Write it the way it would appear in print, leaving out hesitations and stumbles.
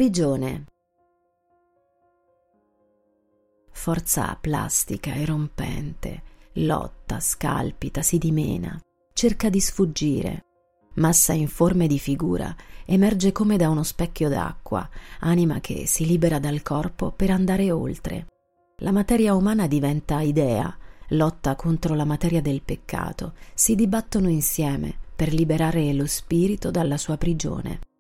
Prigione. Forza plastica e rompente, lotta, scalpita, si dimena, cerca di sfuggire. Massa informe di figura, emerge come da uno specchio d'acqua, anima che si libera dal corpo per andare oltre. La materia umana diventa idea, lotta contro la materia del peccato, si dibattono insieme per liberare lo spirito dalla sua prigione.